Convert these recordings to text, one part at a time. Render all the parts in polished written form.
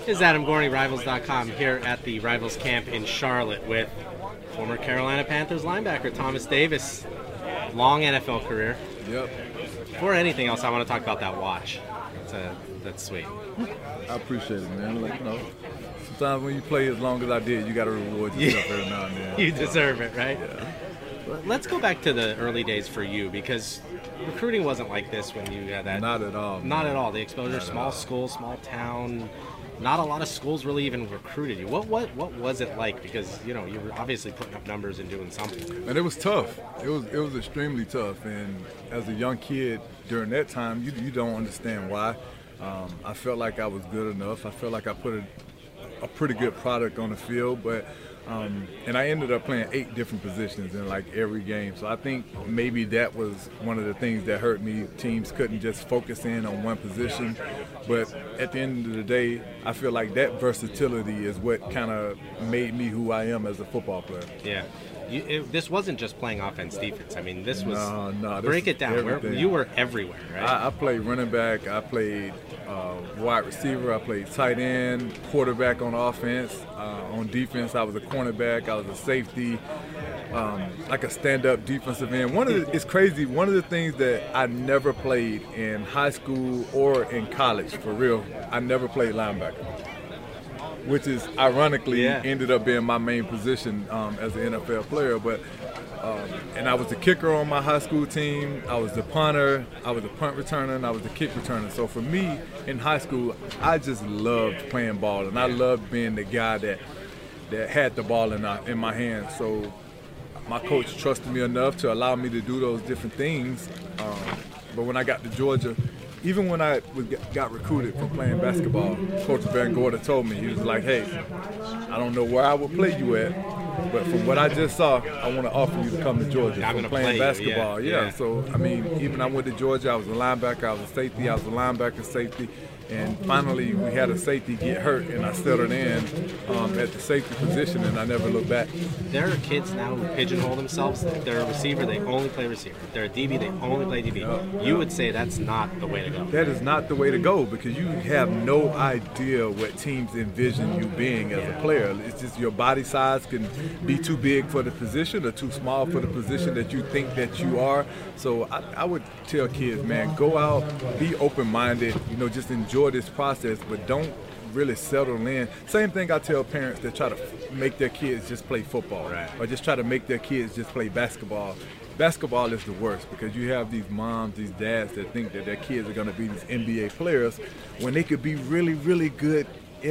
This is Adam Gorney, Rivals.com, here at the Rivals camp in Charlotte with former Carolina Panthers linebacker Thomas Davis. Long NFL career. Yep. Before anything else, I want to talk about that watch. That's sweet. I appreciate it, man. Like, sometimes when you play as long as I did, you got to reward yourself every now and then. You deserve it, right? Yeah. Let's go back to the early days for you, because recruiting wasn't like this when you had that. Not at all. Not at all. The exposure, small school, small town. Not a lot of schools really even recruited you. What was it like? Because you were obviously putting up numbers and doing something. And it was tough. It was extremely tough. And as a young kid during that time, you don't understand why. I felt like I was good enough. I felt like I put a pretty good product on the field, but and I ended up playing 8 different positions in like every game. So I think maybe that was one of the things that hurt me. Teams couldn't just focus in on one position. But at the end of the day, I feel like that versatility is what kind of made me who I am as a football player. Yeah. This wasn't just playing offense, defense. I mean, this was. No. Break it down. You were everywhere, right? I played running back. I played wide receiver. I played tight end, quarterback on offense. On defense, I was a cornerback. I was a safety, like a stand-up defensive end. It's crazy. One of the things that I never played in high school or in college, for real, I never played linebacker, which is ironically ended up being my main position as an NFL player. But and I was the kicker on my high school team. I was the punter. I was the punt returner, and I was the kick returner. So for me in high school, I just loved playing ball, and I loved being the guy that had the ball in my hands. So my coach trusted me enough to allow me to do those different things. But when I got to Georgia, even when I got recruited for playing basketball, Coach Van Gorder told me, he was like, hey, I don't know where I would play you at, but from what I just saw, I want to offer you to come to Georgia for playing basketball. Yeah. So, I mean, even I went to Georgia, I was a linebacker, I was a safety, I was a linebacker, safety. And finally, we had a safety get hurt, and I settled in at the safety position, and I never looked back. There are kids now who pigeonhole themselves. If they're a receiver, they only play receiver. If they're a DB, they only play DB. You would say that's not the way to go. That is not the way to go, because you have no idea what teams envision you being as a player. It's just your body size can be too big for the position or too small for the position that you think that you are. So I would tell kids, man, go out, be open-minded, just enjoy this process, but don't really settle in. Same thing I tell parents that try to make their kids just play football, right, or just try to make their kids just play basketball. Basketball is the worst, because you have these moms, these dads that think that their kids are going to be these NBA players when they could be really, really good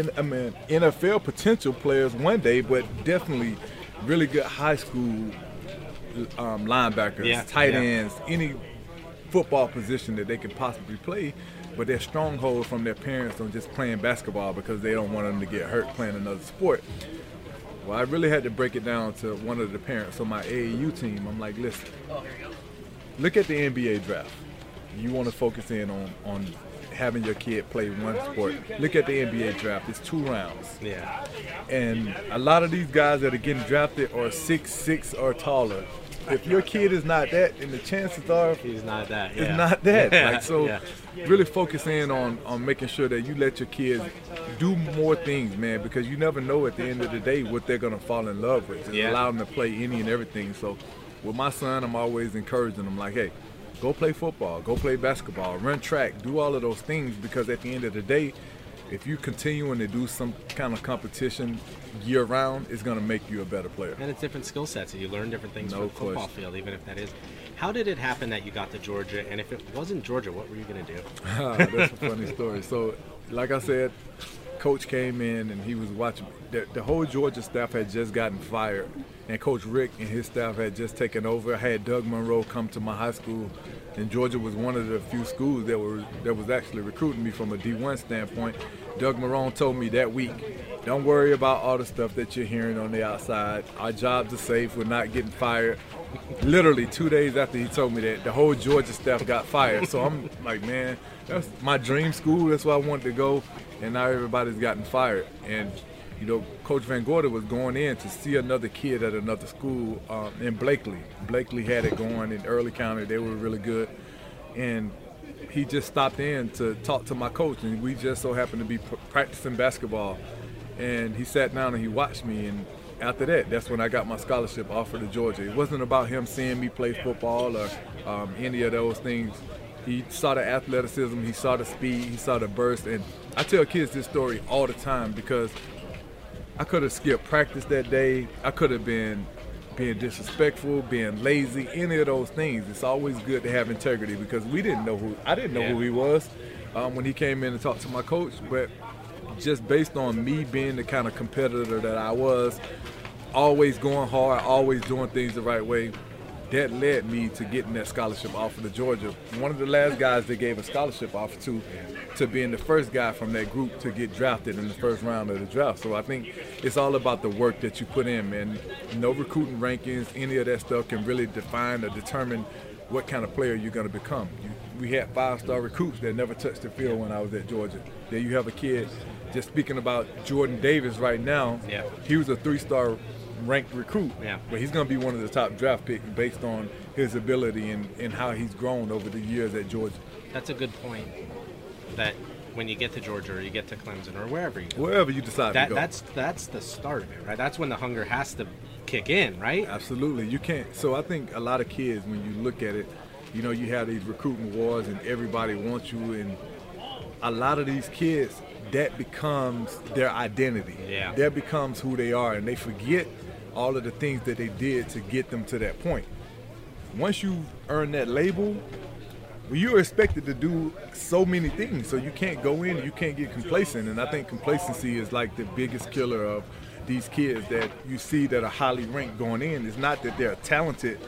NFL potential players one day, but definitely really good high school linebackers, tight ends, any football position that they could possibly play. But their stronghold from their parents on just playing basketball because they don't want them to get hurt playing another sport. Well, I really had to break it down to one of the parents on my AAU team. I'm like, listen, look at the NBA draft. You want to focus in on having your kid play one sport. Look at the NBA draft. It's 2 rounds. Yeah. And a lot of these guys that are getting drafted are 6'6" or taller. If your kid is not that, then the chances are he's not that. It's not that. Really focus in on making sure that you let your kids do more things, man, because you never know at the end of the day what they're gonna fall in love with. Just allow them to play any and everything. So with my son, I'm always encouraging him, like, hey, go play football, go play basketball, run track, do all of those things, because at the end of the day, if you continuing to do some kind of competition year round, it's going to make you a better player. And it's different skill sets, and you learn different things from the football field, even if that is. How did it happen that you got to Georgia? And if it wasn't Georgia, what were you going to do? That's a funny story. So, like I said, Coach came in and he was watching. The whole Georgia staff had just gotten fired, and Coach Rick and his staff had just taken over. I had Doug Monroe come to my high school, and Georgia was one of the few schools that was actually recruiting me from a D1 standpoint. Doug Marrone told me that week, don't worry about all the stuff that you're hearing on the outside. Our jobs are safe. We're not getting fired. Literally 2 days after he told me that, the whole Georgia staff got fired. So I'm like, man, that's my dream school. That's where I wanted to go. And now everybody's gotten fired. And, Coach Van Gorder was going in to see another kid at another school in Blakely. Blakely had it going in Early County. They were really good. And he just stopped in to talk to my coach, and we just so happened to be practicing basketball. And he sat down and he watched me, and after that, that's when I got my scholarship offer to Georgia. It wasn't about him seeing me play football or any of those things. He saw the athleticism, he saw the speed, he saw the burst. And I tell kids this story all the time because I could have skipped practice that day. I could have been being disrespectful, being lazy, any of those things. It's always good to have integrity because I didn't know who he was when he came in and talked to my coach. But just based on me being the kind of competitor that I was, always going hard, always doing things the right way, that led me to getting that scholarship offer to Georgia. One of the last guys they gave a scholarship offer to being the first guy from that group to get drafted in the first round of the draft. So I think it's all about the work that you put in, man. No recruiting rankings, any of that stuff can really define or determine what kind of player you're going to become. We had 5-star recruits that never touched the field when I was at Georgia. Then you have a kid, just speaking about Jordan Davis right now, he was a 3-star ranked recruit, but he's going to be one of the top draft picks based on his ability and how he's grown over the years at Georgia. That's a good point, that when you get to Georgia or you get to Clemson or wherever you decide to go. That's the start of it, right? That's when the hunger has to kick in, right? Absolutely. You can't. So I think a lot of kids, when you look at it, you know, you have these recruiting wars and everybody wants you, and a lot of these kids, that becomes their identity. Yeah. That becomes who they are, and they forget all of the things that they did to get them to that point. Once you earn that label, you're expected to do so many things, so you can't go in and you can't get complacent. And I think complacency is like the biggest killer of these kids that you see that are highly ranked going in. It's not that they're talented,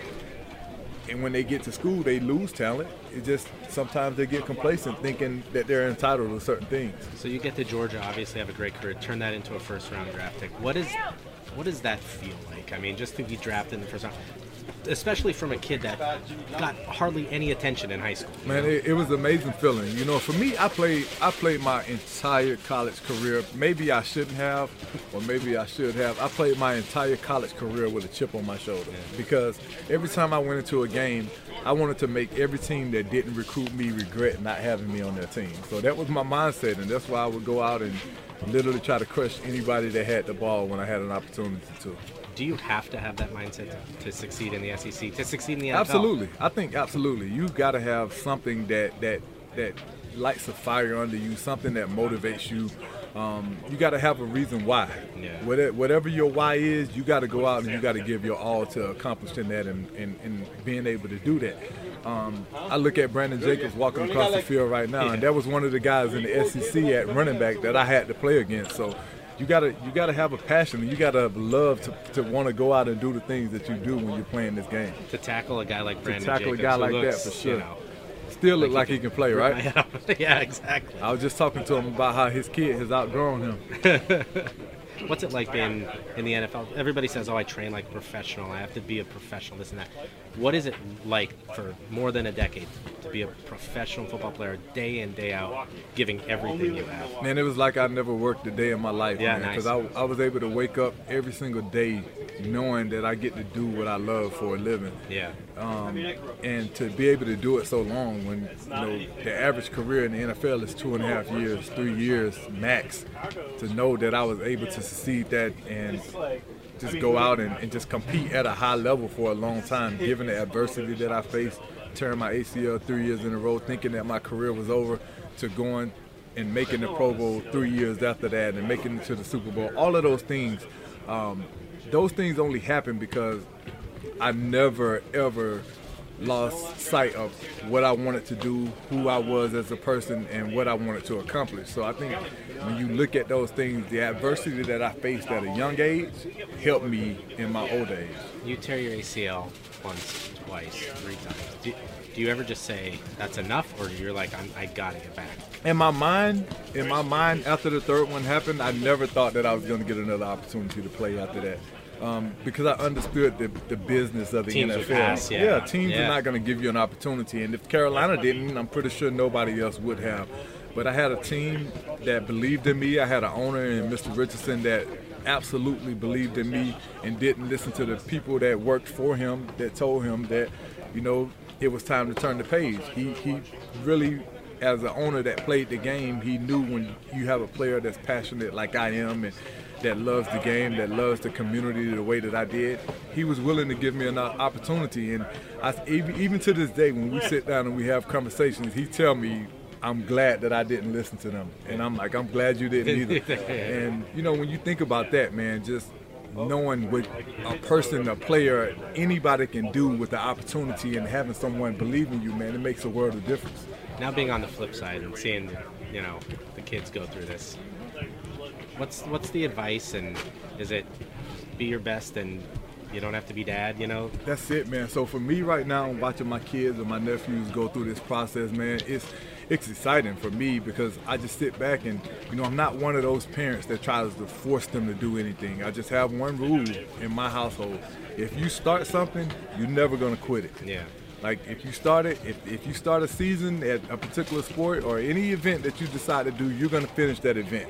and when they get to school, they lose talent. It just sometimes they get complacent thinking that they're entitled to certain things. So you get to Georgia, obviously have a great career, turn that into a first-round draft pick. What does that feel like? I mean, just to be drafted in the first round, especially from a kid that got hardly any attention in high school. Man, it was an amazing feeling. You know, for me, I played my entire college career. Maybe I shouldn't have, or maybe I should have. I played my entire college career with a chip on my shoulder because every time I went into a game, I wanted to make every team that didn't recruit me regret not having me on their team. So that was my mindset, and that's why I would go out and literally try to crush anybody that had the ball when I had an opportunity to. Do you have to have that mindset to succeed in the SEC, to succeed in the NFL? Absolutely. I think absolutely. You've got to have something that lights a fire under you, something that motivates you. You got to have a reason why. Yeah. Whatever your why is, you got to go out and you got to give your all to accomplishing that and being able to do that. I look at Brandon Jacobs walking across the field right now, and that was one of the guys in the SEC at running back that I had to play against. So you gotta have a passion, and you gotta have love to want to go out and do the things that you do when you're playing this game. To tackle a guy like Brandon Jacobs. To tackle Jacobs, a guy like looks, that, for sure. You know, still look like he can play, right? Yeah, exactly. I was just talking to him about how his kid has outgrown him. What's it like being in the NFL? Everybody says, oh, I train like a professional. I have to be a professional, this and that. What is it like for more than a decade to be a professional football player day in, day out, giving everything you have? Man, it was like I never worked a day in my life, man. Because I was able to wake up every single day knowing that I get to do what I love for a living. Yeah. And to be able to do it so long when, you know, the average career in the NFL is 2.5 years, 3 years max, to know that I was able to succeed that and just go out and just compete at a high level for a long time, given the adversity that I faced, tearing my ACL 3 years in a row, thinking that my career was over, to going and making the Pro Bowl 3 years after that and making it to the Super Bowl. All of those things only happen because I never, ever lost sight of what I wanted to do, who I was as a person, and what I wanted to accomplish. So I think when you look at those things, the adversity that I faced at a young age helped me in my old age. You tear your ACL once, twice, 3 times. Do you ever just say, that's enough, or you're like, I gotta get back? In my mind, after the third one happened, I never thought that I was going to get another opportunity to play after that. Because I understood the business of the teams NFL. Teams are not going to give you an opportunity. And if Carolina didn't, I'm pretty sure nobody else would have. But I had a team that believed in me. I had an owner in Mr. Richardson that absolutely believed in me and didn't listen to the people that worked for him that told him that you know, it was time to turn the page. He really, as an owner that played the game, he knew when you have a player that's passionate like I am and that loves the game, that loves the community the way that I did, he was willing to give me an opportunity. And even to this day, when we sit down and we have conversations, he tell me, I'm glad that I didn't listen to them. And I'm like, I'm glad you didn't either. And, you know, when you think about that, man, just knowing what a person, a player, anybody can do with the opportunity and having someone believe in you, man, it makes a world of difference. Now being on the flip side and seeing, you know, the kids go through this, what's the advice, and is it be your best and you don't have to be dad, you know? That's it, man. So for me right now, watching my kids and my nephews go through this process, man, it's exciting for me because I just sit back and, you know, I'm not one of those parents that tries to force them to do anything. I just have one rule in my household. If you start something, you're never going to quit it. Yeah. Like if you start it, if you start a season at a particular sport or any event that you decide to do, you're going to finish that event.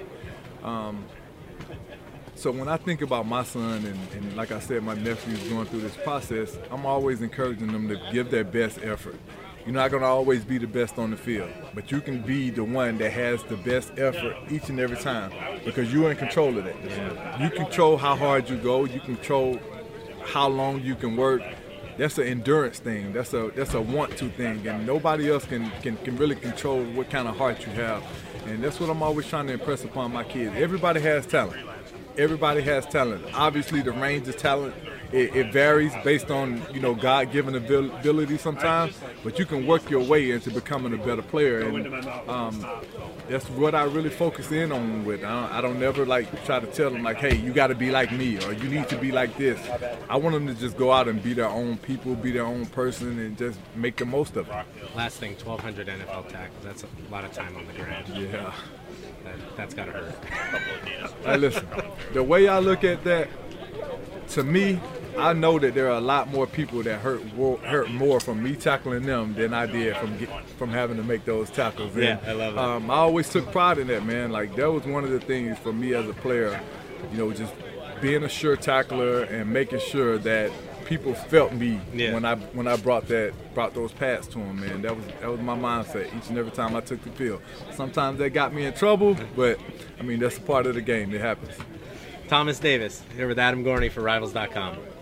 So when I think about my son and like I said, my nephew's going through this process, I'm always encouraging them to give their best effort. You're not going to always be the best on the field, but you can be the one that has the best effort each and every time because you're in control of that. Yeah. You control how hard you go. You control how long you can work. That's an endurance thing. That's a want-to thing, and nobody else can really control what kind of heart you have. And that's what I'm always trying to impress upon my kids. Everybody has talent. Everybody has talent. Obviously, the range of talent, it varies based on, you know, God-given ability sometimes, but you can work your way into becoming a better player, and that's what I really focus in on with. I don't never like try to tell them like, hey, you got to be like me or you need to be like this. I want them to just go out and be their own people, be their own person, and just make the most of it. Last thing, 1,200 NFL tackles. That's a lot of time on the ground. Yeah. That's got to hurt. Hey, listen, the way I look at that, to me, I know that there are a lot more people that hurt more from me tackling them than I did from having to make those tackles. Yeah, I love it. I always took pride in that, man. Like, that was one of the things for me as a player, you know, just being a sure tackler and making sure that people felt me when I brought those pads to them, man. That was my mindset each and every time I took the field. Sometimes that got me in trouble, but I mean, that's a part of the game. It happens. Thomas Davis here with Adam Gorney for Rivals.com.